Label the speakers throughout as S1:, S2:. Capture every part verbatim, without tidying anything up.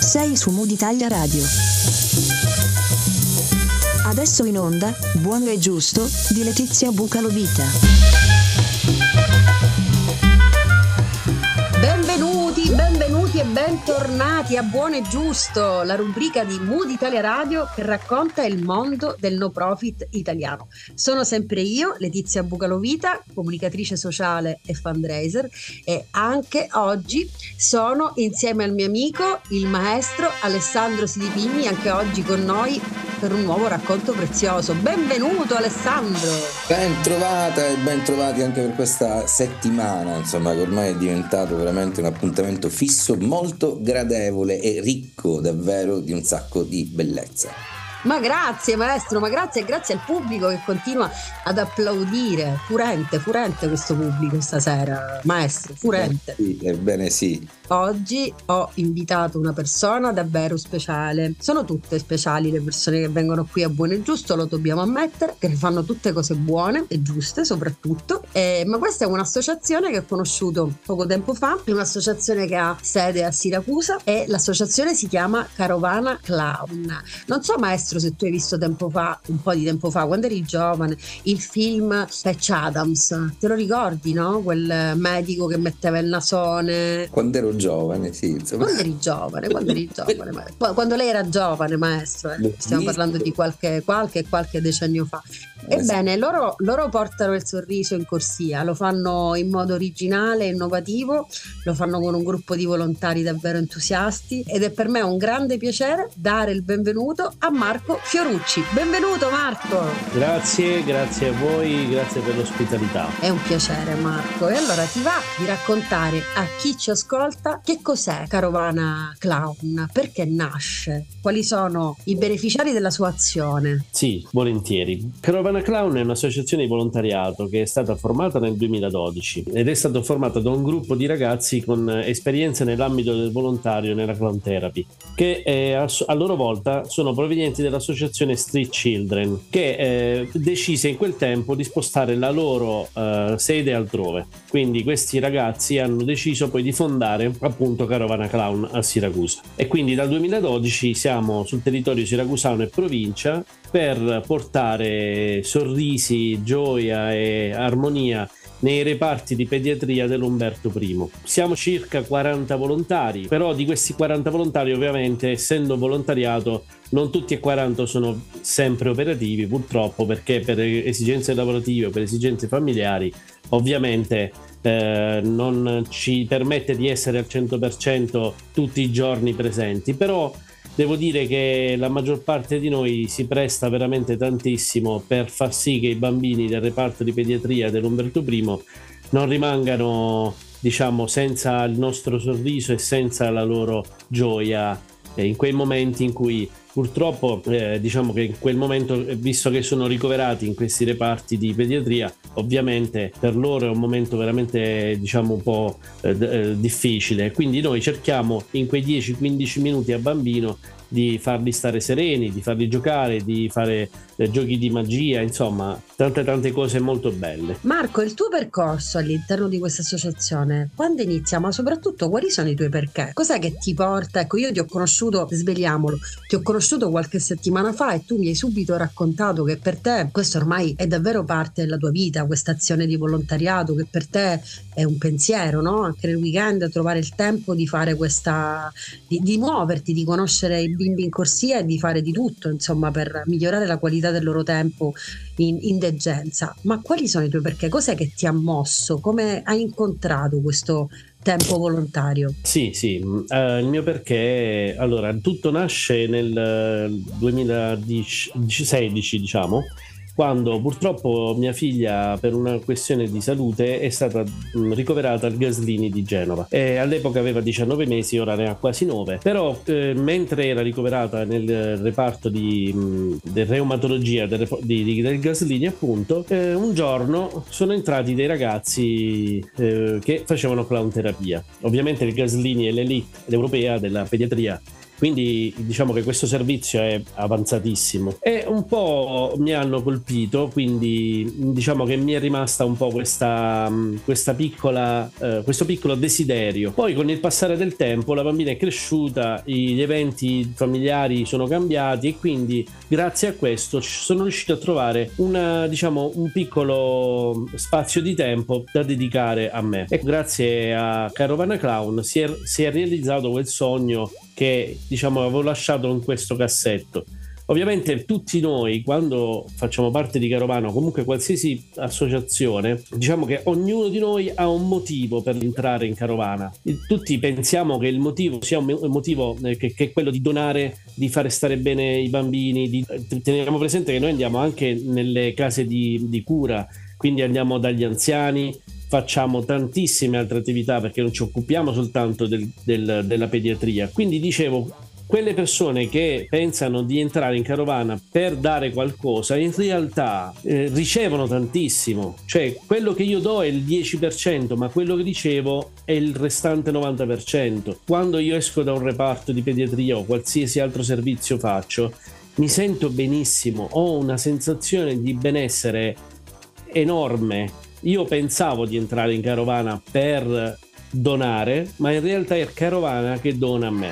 S1: Sei su Mood Italia Radio. Adesso in onda, Buono e Giusto, di Letizia Bucalovita.
S2: Benvenuti, benvenuti e bentornati a Buono e Giusto, la rubrica di Mood Italia Radio che racconta il mondo del no profit italiano. Sono sempre io, Letizia Bucalovita, comunicatrice sociale e fundraiser, e anche oggi sono insieme al mio amico, il maestro Alessandro Sidipigni, anche oggi con noi per un nuovo racconto prezioso. Benvenuto Alessandro!
S3: Ben trovata e ben trovati anche per questa settimana, insomma, che ormai è diventato veramente un appuntamento fisso, molto gradevole e ricco davvero di un sacco di bellezza.
S2: Ma grazie maestro, ma grazie e grazie al pubblico che continua ad applaudire. Furente, furente questo pubblico stasera, maestro, furente.
S3: Sì, ebbene sì.
S2: Oggi ho invitato una persona davvero speciale. Sono tutte speciali le persone che vengono qui a Buono e Giusto, lo dobbiamo ammettere, che fanno tutte cose buone e giuste soprattutto. Eh, ma questa è un'associazione che ho conosciuto poco tempo fa, è un'associazione che ha sede a Siracusa e l'associazione si chiama Carovana Clown. Non so maestro se tu hai visto tempo fa, un po' di tempo fa, quando eri giovane, il film Patch Adams, te lo ricordi, no? Quel medico che metteva il nasone.
S3: Quando ero giovane, sì, insomma.
S2: Quando eri giovane, quando eri giovane, maestro. Quando lei era giovane, maestro, eh. Stiamo parlando di qualche, qualche, qualche decennio fa. Ebbene, loro, loro portano il sorriso in corsia, lo fanno in modo originale e innovativo, lo fanno con un gruppo di volontari davvero entusiasti ed è per me un grande piacere dare il benvenuto a Marco Fiorucci. Benvenuto Marco!
S4: Grazie, grazie a voi, grazie per l'ospitalità.
S2: È un piacere Marco. E allora ti va di raccontare a chi ci ascolta che cos'è Carovana Clown, perché nasce, quali sono i beneficiari della sua azione?
S4: Sì, volentieri. Carovana Clown è un'associazione di volontariato che è stata formata nel duemiladodici ed è stata formata da un gruppo di ragazzi con esperienze nell'ambito del volontario nella clown therapy, che eh, a, a loro volta sono provenienti dall'associazione Street Children, che eh, decise in quel tempo di spostare la loro eh, sede altrove. Quindi questi ragazzi hanno deciso poi di fondare appunto Carovana Clown a Siracusa e quindi dal duemiladodici siamo sul territorio siracusano e provincia per portare sorrisi, gioia e armonia nei reparti di pediatria dell'Umberto I. Siamo circa quaranta volontari, però di questi quaranta volontari ovviamente, essendo volontariato, non tutti e quaranta sono sempre operativi purtroppo, perché per esigenze lavorative o per esigenze familiari ovviamente eh, non ci permette di essere al cento per cento tutti i giorni presenti, però devo dire che la maggior parte di noi si presta veramente tantissimo per far sì che i bambini del reparto di pediatria dell'Umberto I non rimangano, diciamo, senza il nostro sorriso e senza la loro gioia in quei momenti in cui purtroppo eh, diciamo che in quel momento, visto che sono ricoverati in questi reparti di pediatria, ovviamente per loro è un momento veramente, diciamo, un po' eh, eh, difficile, quindi noi cerchiamo in quei dieci quindici minuti a bambino di farli stare sereni, di farli giocare, di fare eh, giochi di magia, insomma tante tante cose molto belle.
S2: Marco, il tuo percorso all'interno di questa associazione quando inizia, ma soprattutto quali sono i tuoi perché? Cos'è che ti porta? Ecco, io ti ho conosciuto, svegliamolo, ti ho conosciuto qualche settimana fa e tu mi hai subito raccontato che per te questo ormai è davvero parte della tua vita, questa azione di volontariato, che per te è un pensiero, no? Anche nel weekend trovare il tempo di fare questa, di, di muoverti, di conoscere i bimbi in corsia e di fare di tutto, insomma, per migliorare la qualità del loro tempo in, in degenza. Ma quali sono i tuoi perché? Cos'è che ti ha mosso? Come hai incontrato questo tempo volontario?
S4: Sì, sì, uh, il mio perché, allora, tutto nasce nel uh, duemilasedici, diciamo, quando purtroppo mia figlia, per una questione di salute, è stata mh, ricoverata al Gaslini di Genova e all'epoca aveva diciannove mesi, ora ne ha quasi nove, però eh, mentre era ricoverata nel reparto di, mh, di reumatologia del, di, di, del Gaslini, appunto, eh, un giorno sono entrati dei ragazzi eh, che facevano clown terapia. Ovviamente il Gaslini è l'elite europea della pediatria quindi diciamo che questo servizio è avanzatissimo e un po' mi hanno colpito, quindi diciamo che mi è rimasta un po' questa, questa piccola eh, questo piccolo desiderio. Poi con il passare del tempo la bambina è cresciuta, gli eventi familiari sono cambiati e quindi grazie a questo sono riuscito a trovare una, diciamo, un piccolo spazio di tempo da dedicare a me, e grazie a Carovana Clown si è, si è realizzato quel sogno che diciamo avevo lasciato in questo cassetto. Ovviamente tutti noi, quando facciamo parte di Carovana o comunque qualsiasi associazione, diciamo che ognuno di noi ha un motivo per entrare in Carovana. Tutti pensiamo che il motivo sia un motivo che, che è quello di donare, di fare stare bene i bambini. Di... Teniamo presente che noi andiamo anche nelle case di, di cura, quindi andiamo dagli anziani, facciamo tantissime altre attività perché non ci occupiamo soltanto del, del, della pediatria. Quindi dicevo, quelle persone che pensano di entrare in Carovana per dare qualcosa in realtà eh, ricevono tantissimo, cioè quello che io do è il dieci per cento, ma quello che ricevo è il restante novanta per cento. Quando io esco da un reparto di pediatria o qualsiasi altro servizio faccio, mi sento benissimo, ho una sensazione di benessere enorme. Io pensavo di entrare in Carovana per donare, ma in realtà è Carovana che dona a me.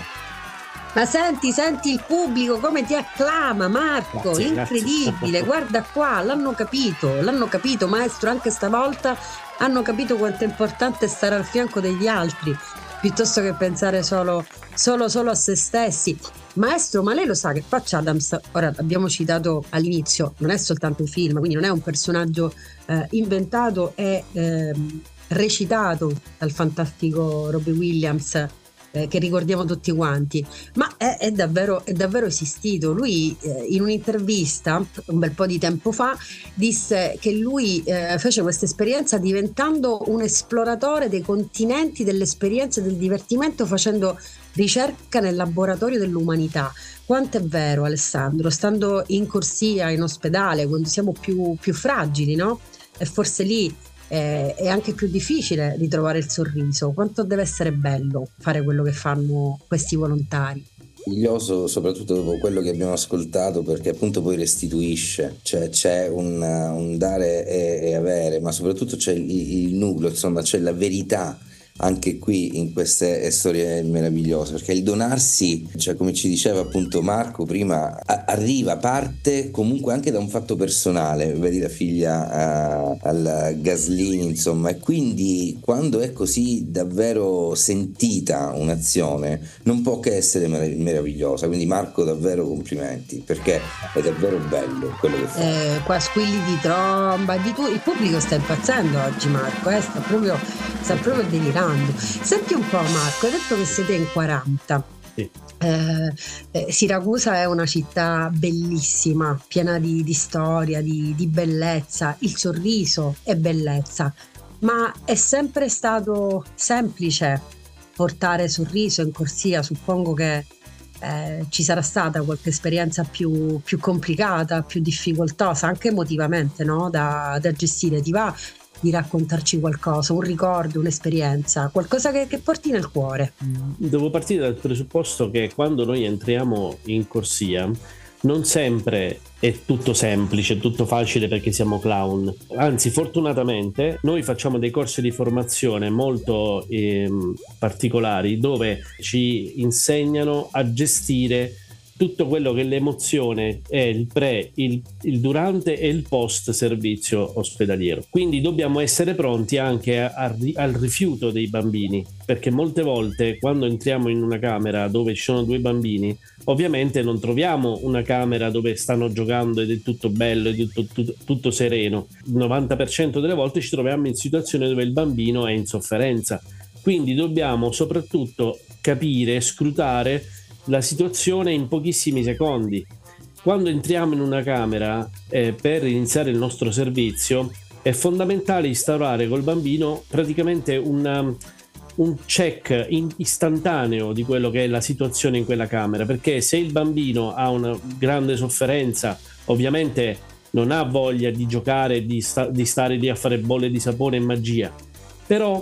S2: Ma senti, senti il pubblico come ti acclama, Marco,
S4: grazie,
S2: incredibile,
S4: grazie.
S2: Guarda qua, l'hanno capito, l'hanno capito, maestro, anche stavolta hanno capito quanto è importante stare al fianco degli altri, piuttosto che pensare solo, solo, solo a se stessi. Maestro, ma lei lo sa che Patch Adams, ora abbiamo citato all'inizio, non è soltanto un film, quindi non è un personaggio eh, inventato e eh, recitato dal fantastico Robbie Williams, eh, che ricordiamo tutti quanti, ma è, è, davvero, è davvero esistito. Lui eh, in un'intervista un bel po' di tempo fa disse che lui eh, fece questa esperienza diventando un esploratore dei continenti, delle esperienze del divertimento, facendo ricerca nel laboratorio dell'umanità. Quanto è vero, Alessandro, stando in corsia, in ospedale, quando siamo più, più fragili, no? E forse lì eh, è anche più difficile ritrovare il sorriso. Quanto deve essere bello fare quello che fanno questi volontari.
S3: Meraviglioso, soprattutto dopo quello che abbiamo ascoltato, perché appunto poi restituisce, cioè c'è un, un dare e, e avere, ma soprattutto c'è il, il nucleo, insomma c'è la verità anche qui in queste storie meravigliose, perché il donarsi, cioè come ci diceva appunto Marco prima, a- arriva, parte comunque anche da un fatto personale, vedi la figlia uh, al Gaslini, insomma, e quindi quando è così davvero sentita un'azione non può che essere mer- meravigliosa, quindi Marco davvero complimenti, perché è davvero bello quello che fa.
S2: Eh, qua squilli di tromba, di tu- il pubblico sta impazzendo oggi, Marco, eh? sta proprio sta proprio delirando. Senti un po', Marco, hai detto che siete in quaranta.
S4: Sì.
S2: Eh, eh, Siracusa è una città bellissima, piena di, di storia, di, di bellezza. Il sorriso è bellezza, ma è sempre stato semplice portare sorriso in corsia. Suppongo che eh, ci sarà stata qualche esperienza più, più complicata, più difficoltosa, anche emotivamente, no? da, da gestire. Ti va di raccontarci qualcosa, un ricordo, un'esperienza, qualcosa che, che porti nel cuore?
S4: Devo partire dal presupposto che quando noi entriamo in corsia non sempre è tutto semplice, tutto facile perché siamo clown, anzi fortunatamente noi facciamo dei corsi di formazione molto eh, particolari dove ci insegnano a gestire tutto quello che l'emozione è, il pre, il, il durante e il post servizio ospedaliero. Quindi dobbiamo essere pronti anche a, a, al rifiuto dei bambini, perché molte volte quando entriamo in una camera dove ci sono due bambini, ovviamente non troviamo una camera dove stanno giocando ed è tutto bello ed è tutto, tutto, tutto sereno. Il novanta per cento delle volte ci troviamo in situazioni dove il bambino è in sofferenza. Quindi dobbiamo soprattutto capire, scrutare la situazione in pochissimi secondi. Quando entriamo in una camera eh, per iniziare il nostro servizio è fondamentale instaurare col bambino praticamente una, un check in, istantaneo di quello che è la situazione in quella camera, perché se il bambino ha una grande sofferenza ovviamente non ha voglia di giocare, di, sta, di stare lì a fare bolle di sapone e magia, però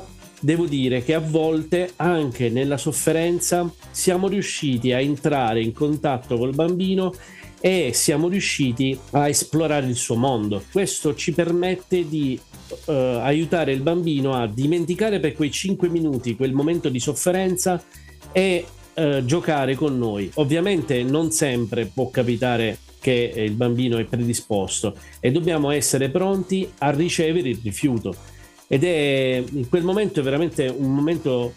S4: devo dire che a volte anche nella sofferenza siamo riusciti a entrare in contatto col bambino e siamo riusciti a esplorare il suo mondo. Questo ci permette di uh, aiutare il bambino a dimenticare per quei cinque minuti quel momento di sofferenza e uh, giocare con noi. Ovviamente non sempre può capitare che il bambino è predisposto e dobbiamo essere pronti a ricevere il rifiuto, ed è in quel momento è veramente un momento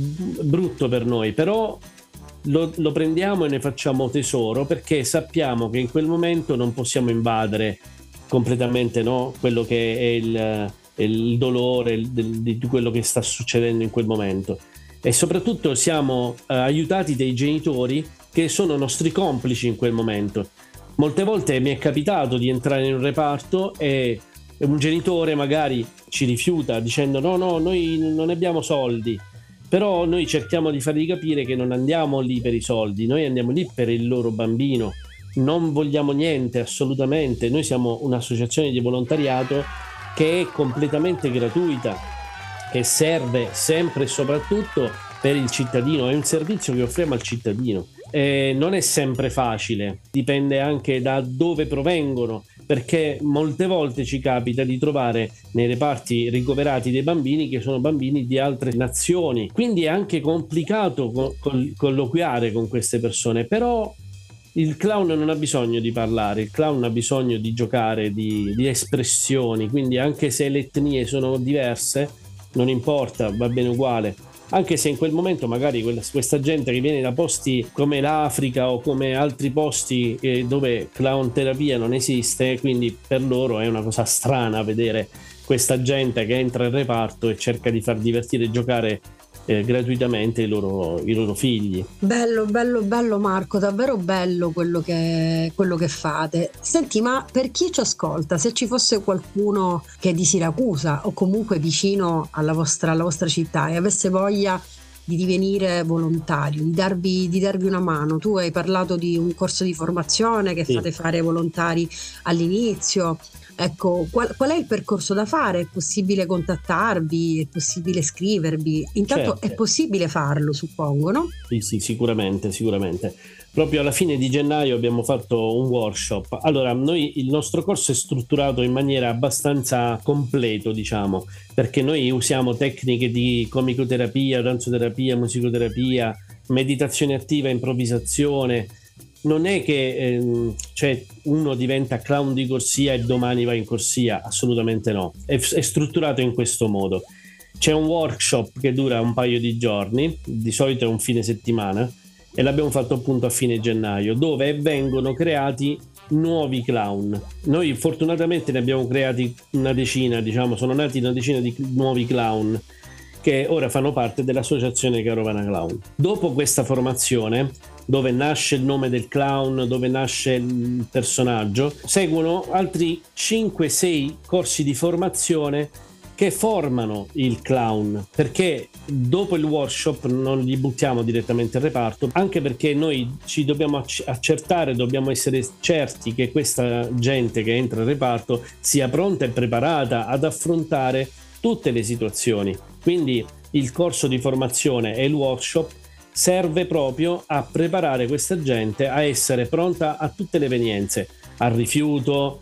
S4: brutto per noi, però Lo, lo prendiamo e ne facciamo tesoro, perché sappiamo che in quel momento non possiamo invadere completamente, no, quello che è il, il dolore il, di quello che sta succedendo in quel momento, e soprattutto siamo eh, aiutati dai genitori che sono nostri complici in quel momento. Molte volte mi è capitato di entrare in un reparto e un genitore magari ci rifiuta dicendo no no noi non abbiamo soldi. Però noi cerchiamo di fargli capire che non andiamo lì per i soldi, noi andiamo lì per il loro bambino, non vogliamo niente assolutamente, noi siamo un'associazione di volontariato che è completamente gratuita, che serve sempre e soprattutto per il cittadino, è un servizio che offriamo al cittadino. E non è sempre facile, dipende anche da dove provengono, perché molte volte ci capita di trovare nei reparti ricoverati dei bambini che sono bambini di altre nazioni, quindi è anche complicato co- col- colloquiare con queste persone. Però il clown non ha bisogno di parlare, il clown ha bisogno di giocare, di, di espressioni, quindi anche se le etnie sono diverse non importa, va bene uguale. Anche se in quel momento magari quella, questa gente che viene da posti come l'Africa o come altri posti eh, dove clown terapia non esiste, quindi per loro è una cosa strana vedere questa gente che entra in reparto e cerca di far divertire e giocare eh, gratuitamente i loro, i loro figli.
S2: Bello, bello, bello Marco, davvero bello quello che, quello che fate. Senti, ma per chi ci ascolta, se ci fosse qualcuno che è di Siracusa o comunque vicino alla vostra, alla vostra città e avesse voglia di divenire volontario, di darvi, di darvi una mano, tu hai parlato di un corso di formazione che
S4: Sì.
S2: fate fare ai volontari all'inizio. Ecco, qual, qual è il percorso da fare? È possibile contattarvi? È possibile scrivervi? Intanto
S4: Certo.
S2: è possibile farlo, suppongo, no?
S4: Sì, sì, sicuramente, sicuramente. Proprio alla fine di gennaio abbiamo fatto un workshop. Allora, noi il nostro corso è strutturato in maniera abbastanza completo, diciamo, perché noi usiamo tecniche di comicoterapia, danzoterapia, musicoterapia, meditazione attiva, improvvisazione. Non è che ehm, cioè uno diventa clown di corsia e domani va in corsia, assolutamente no. È, è strutturato in questo modo. C'è un workshop che dura un paio di giorni, di solito è un fine settimana, e l'abbiamo fatto appunto a fine gennaio, dove vengono creati nuovi clown. Noi fortunatamente ne abbiamo creati una decina, diciamo, sono nati una decina di nuovi clown che ora fanno parte dell'associazione Carovana Clown. Dopo questa formazione, dove nasce il nome del clown, dove nasce il personaggio, seguono altri cinque sei corsi di formazione che formano il clown, perché dopo il workshop non li buttiamo direttamente al reparto, anche perché noi ci dobbiamo accertare, dobbiamo essere certi che questa gente che entra al reparto sia pronta e preparata ad affrontare tutte le situazioni. Quindi il corso di formazione e il workshop serve proprio a preparare questa gente a essere pronta a tutte le evenienze, al rifiuto,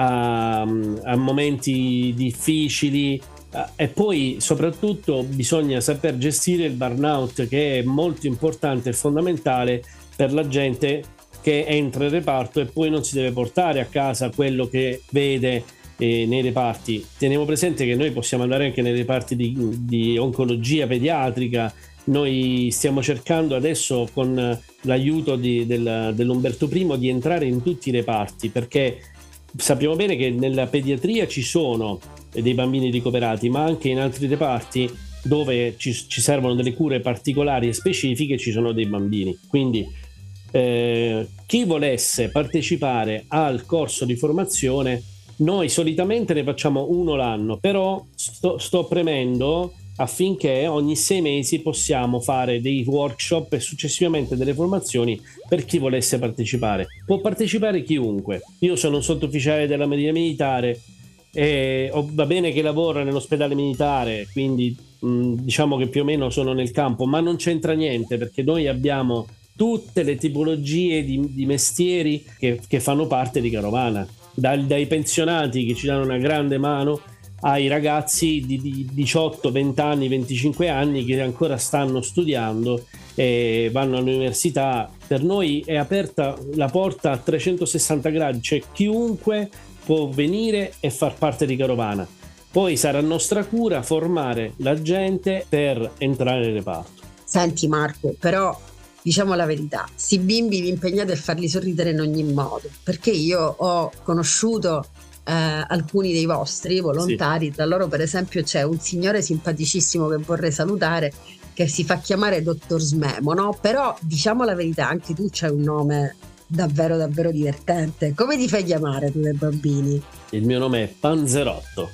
S4: a, a momenti difficili, e poi soprattutto bisogna saper gestire il burnout, che è molto importante e fondamentale per la gente che entra in reparto e poi non si deve portare a casa quello che vede eh, nei reparti. Teniamo presente che noi possiamo andare anche nei reparti di, di oncologia pediatrica. Noi stiamo cercando adesso, con l'aiuto di, del, dell'Umberto I, di entrare in tutti i reparti, perché sappiamo bene che nella pediatria ci sono dei bambini ricoverati, ma anche in altri reparti dove ci, ci servono delle cure particolari e specifiche ci sono dei bambini. Quindi eh, chi volesse partecipare al corso di formazione, noi solitamente ne facciamo uno l'anno, però sto, sto premendo affinché ogni sei mesi possiamo fare dei workshop e successivamente delle formazioni per chi volesse partecipare. Può partecipare chiunque. Io sono un sottufficiale della Marina Militare e va bene che lavoro nell'ospedale militare, quindi mh, diciamo che più o meno sono nel campo, ma non c'entra niente, perché noi abbiamo tutte le tipologie di, di mestieri che, che fanno parte di Carovana, dai, dai pensionati che ci danno una grande mano ai ragazzi di, di diciotto, venti anni, venticinque anni che ancora stanno studiando e vanno all'università. Per noi è aperta la porta a trecentosessanta gradi, cioè chiunque può venire e far parte di Carovana. Poi sarà nostra cura formare la gente per entrare nel reparto.
S2: Senti Marco, però diciamo la verità, sti bimbi vi impegnate a farli sorridere in ogni modo, perché io ho conosciuto eh, alcuni dei vostri volontari, sì. Tra loro per esempio c'è un signore simpaticissimo che vorrei salutare, che si fa chiamare Dottor Smemo, no? Però diciamo la verità, anche tu c'hai un nome davvero davvero divertente. Come ti fai chiamare tu dai bambini?
S4: Il mio nome è Panzerotto.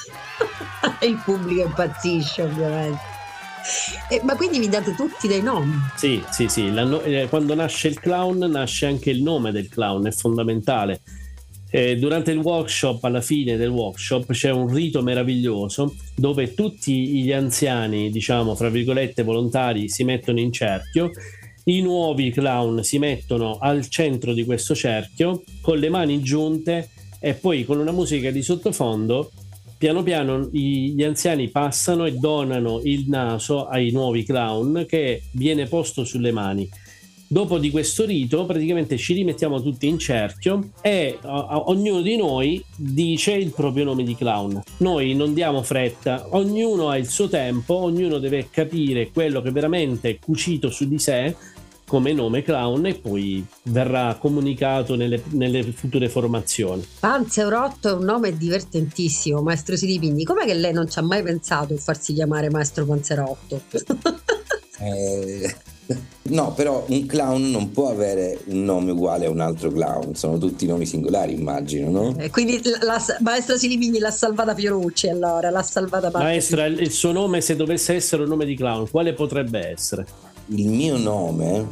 S2: Il pubblico impazzisce ovviamente. Eh, ma quindi vi date tutti dei nomi?
S4: Sì, sì, sì. La, eh, quando nasce il clown nasce anche il nome del clown, è fondamentale. Eh, durante il workshop, alla fine del workshop, c'è un rito meraviglioso dove tutti gli anziani, diciamo, fra virgolette, volontari, si mettono in cerchio. I nuovi clown si mettono al centro di questo cerchio con le mani giunte e poi con una musica di sottofondo piano piano gli anziani passano e donano il naso ai nuovi clown che viene posto sulle mani. Dopo di questo rito praticamente ci rimettiamo tutti in cerchio e uh, ognuno di noi dice il proprio nome di clown. Noi non diamo fretta, ognuno ha il suo tempo, ognuno deve capire quello che veramente è cucito su di sé come nome clown e poi verrà comunicato nelle, nelle future formazioni.
S2: Panzerotto è un nome divertentissimo, maestro Silipigni. Com'è che lei non ci ha mai pensato a farsi chiamare maestro Panzerotto?
S3: eh, no, però un clown non può avere un nome uguale a un altro clown, sono tutti nomi singolari, immagino, no?
S2: Eh, quindi la, la, maestro Silipigni l'ha salvata Fiorucci, allora l'ha salvata Panzerotto.
S4: Maestra, il suo nome, se dovesse essere un nome di clown, quale potrebbe essere?
S3: Il mio nome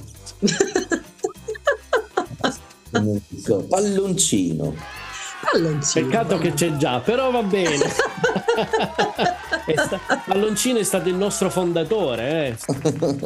S3: non so, palloncino.
S2: Palloncino.
S4: Peccato che c'è già, però va bene. è sta- Palloncino è stato il nostro fondatore. Eh.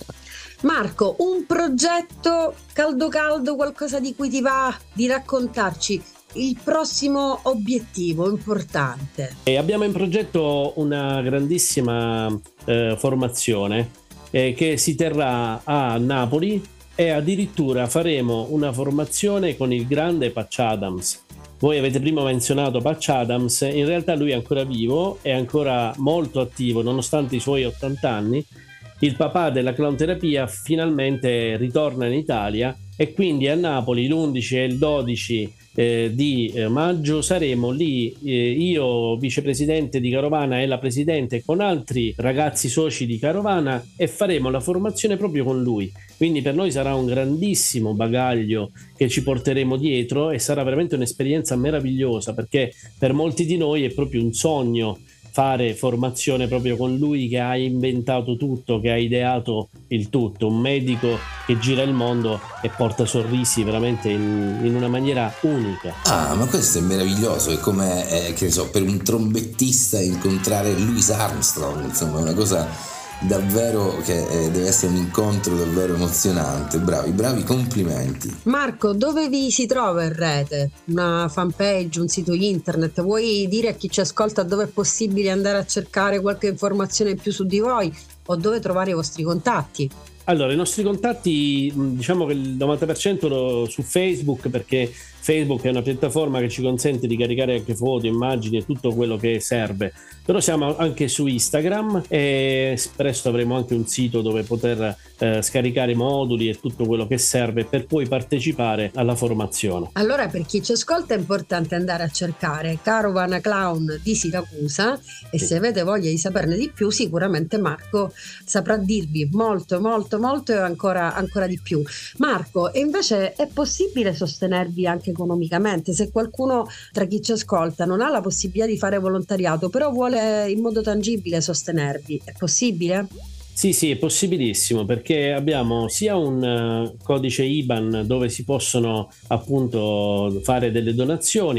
S2: Marco, un progetto caldo caldo, qualcosa di cui ti va di raccontarci? Il prossimo obiettivo importante.
S4: E abbiamo in progetto una grandissima eh, formazione eh, che si terrà a Napoli e addirittura faremo una formazione con il grande Patch Adams. Voi avete prima menzionato Patch Adams, in realtà lui è ancora vivo, è ancora molto attivo nonostante i suoi ottanta anni. Il papà della clown terapia finalmente ritorna in Italia e quindi a Napoli l'undici e il dodici eh, di eh, maggio saremo lì, eh, io vicepresidente di Carovana e la presidente con altri ragazzi soci di Carovana, e faremo la formazione proprio con lui. Quindi per noi sarà un grandissimo bagaglio che ci porteremo dietro e sarà veramente un'esperienza meravigliosa, perché per molti di noi è proprio un sogno fare formazione proprio con lui, che ha inventato tutto, che ha ideato il tutto, un medico che gira il mondo e porta sorrisi veramente in, in una maniera unica.
S3: Ah, ma questo è meraviglioso, è come eh, che ne so, per un trombettista incontrare Louis Armstrong, insomma è una cosa davvero che eh, deve essere un incontro davvero emozionante. Bravi, bravi, complimenti.
S2: Marco, dove vi si trova in rete? Una fanpage, un sito internet? Vuoi dire a chi ci ascolta dove è possibile andare a cercare qualche informazione in più su di voi o dove trovare i vostri contatti?
S4: Allora, i nostri contatti, diciamo che il novanta per cento su Facebook, perché Facebook è una piattaforma che ci consente di caricare anche foto, immagini e tutto quello che serve. Però siamo anche su Instagram e presto avremo anche un sito dove poter eh, scaricare moduli e tutto quello che serve per poi partecipare alla formazione.
S2: Allora, per chi ci ascolta è importante andare a cercare Carovana Clown di Siracusa e sì. Se avete voglia di saperne di più, sicuramente Marco saprà dirvi molto molto molto e ancora, ancora di più. Marco, e invece è possibile sostenervi anche economicamente? Se qualcuno tra chi ci ascolta non ha la possibilità di fare volontariato, però vuole in modo tangibile sostenervi, è possibile?
S4: Sì, sì, è possibilissimo, perché abbiamo sia un uh, codice I B A N dove si possono appunto fare delle donazioni,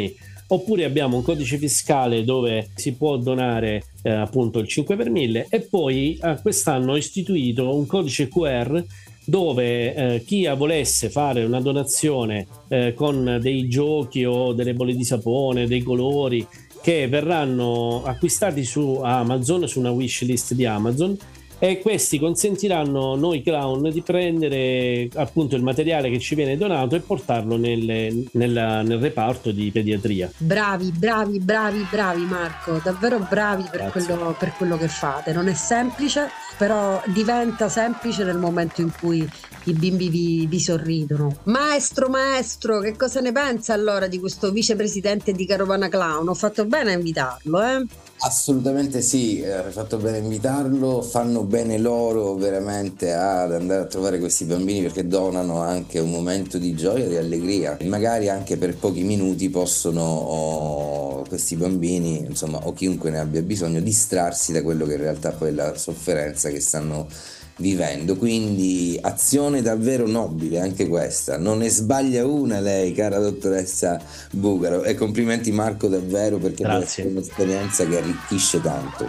S4: oppure abbiamo un codice fiscale dove si può donare eh, appunto il cinque per mille, e poi eh, quest'anno ho istituito un codice Q R dove eh, chi volesse fare una donazione eh, con dei giochi o delle bolle di sapone, dei colori, che verranno acquistati su Amazon, su una wish list di Amazon, e questi consentiranno noi clown di prendere appunto il materiale che ci viene donato e portarlo nelle, nella, nel reparto di pediatria.
S2: Bravi, bravi, bravi, bravi Marco, davvero bravi per quello, per quello che fate. Non è semplice, però diventa semplice nel momento in cui i bimbi vi, vi sorridono. Maestro, maestro, che cosa ne pensa allora di questo vicepresidente di Carovana Clown? Ho fatto bene a invitarlo, eh?
S3: Assolutamente sì, eh, hai fatto bene a invitarlo, fanno bene loro veramente ad andare a trovare questi bambini, perché donano anche un momento di gioia e di allegria, e magari anche per pochi minuti possono oh, questi bambini, insomma, o chiunque ne abbia bisogno, distrarsi da quello che in realtà poi è la sofferenza che stanno vivendo. Quindi azione davvero nobile anche questa, non ne sbaglia una lei, cara dottoressa Bucalo, e complimenti Marco davvero, perché è un'esperienza che arricchisce tanto.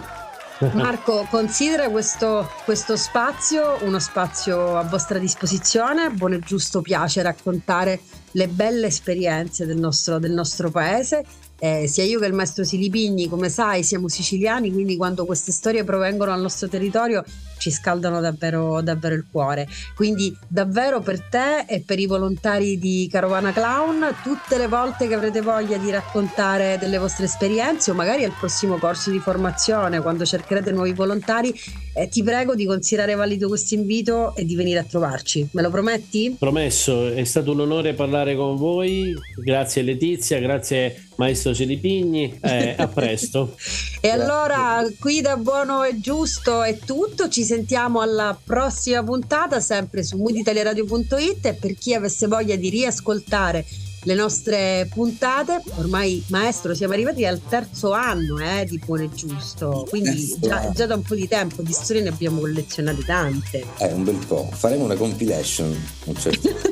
S2: Marco, considera questo, questo spazio uno spazio a vostra disposizione. Buon e giusto piace raccontare le belle esperienze del nostro, del nostro paese. Eh, sia io che il maestro Silipigni, come sai, siamo siciliani, quindi quando queste storie provengono dal nostro territorio ci scaldano davvero, davvero il cuore. Quindi davvero per te e per i volontari di Carovana Clown, tutte le volte che avrete voglia di raccontare delle vostre esperienze, o magari al prossimo corso di formazione, quando cercherete nuovi volontari, eh, ti prego di considerare valido questo invito e di venire a trovarci. Me lo prometti?
S4: Promesso, è stato un onore parlare con voi. Grazie Letizia, grazie maestro Silipigni, eh, a presto.
S2: E allora qui da Buono e Giusto è tutto, ci sentiamo alla prossima puntata sempre su mood italia radio punto it, e per chi avesse voglia di riascoltare le nostre puntate, ormai maestro siamo arrivati al terzo anno eh, di Buono e Giusto, quindi già, già da un po' di tempo di storie ne abbiamo collezionate tante.
S3: È un bel po', faremo una compilation un certo.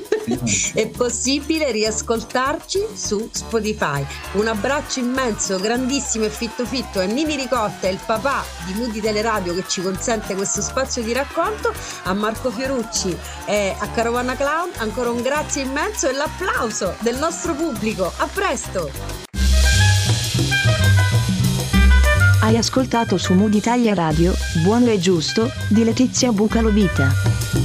S2: È possibile riascoltarci su Spotify. Un abbraccio immenso, grandissimo e fitto fitto a Nini Ricotta, il papà di Mood Teleradio, che ci consente questo spazio di racconto, a Marco Fiorucci e a Carovana Clown. Ancora un grazie immenso e l'applauso del nostro pubblico. A presto!
S1: Hai ascoltato su Mood Italia Radio Buono e Giusto di Letizia Bucalo Vita.